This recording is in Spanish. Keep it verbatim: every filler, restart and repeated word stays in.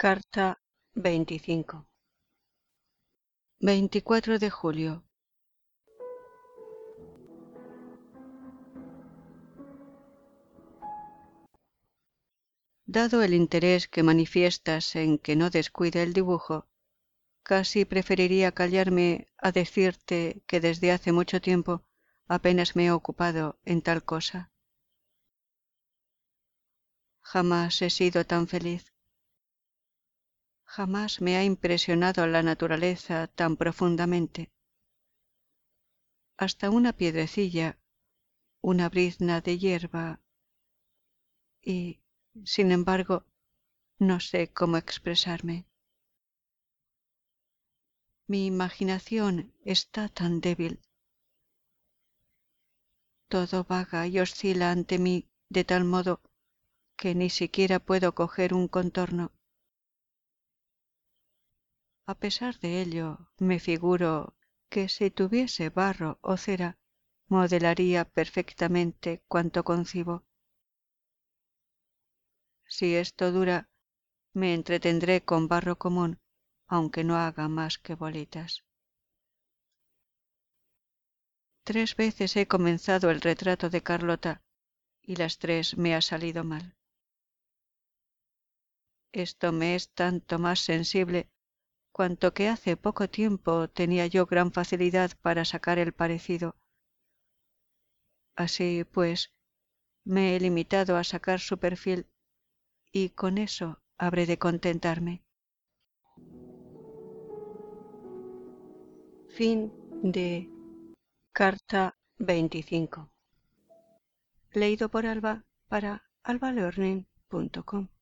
Carta veinticinco. veinticuatro de julio. Dado el interés que manifiestas en que no descuide el dibujo, casi preferiría callarme a decirte que desde hace mucho tiempo apenas me he ocupado en tal cosa. Jamás he sido tan feliz. Jamás me ha impresionado la naturaleza tan profundamente. Hasta una piedrecilla, una brizna de hierba y, sin embargo, no sé cómo expresarme. Mi imaginación está tan débil. Todo vaga y oscila ante mí de tal modo que ni siquiera puedo coger un contorno. A pesar de ello, me figuro que si tuviese barro o cera, modelaría perfectamente cuanto concibo. Si esto dura, me entretendré con barro común, aunque no haga más que bolitas. Tres veces he comenzado el retrato de Carlota y las tres me ha salido mal. Esto me es tanto más sensible cuanto que hace poco tiempo tenía yo gran facilidad para sacar el parecido. Así pues, me he limitado a sacar su perfil y con eso habré de contentarme. Fin de Carta veinticinco. Leído por Alba para alba learning punto com.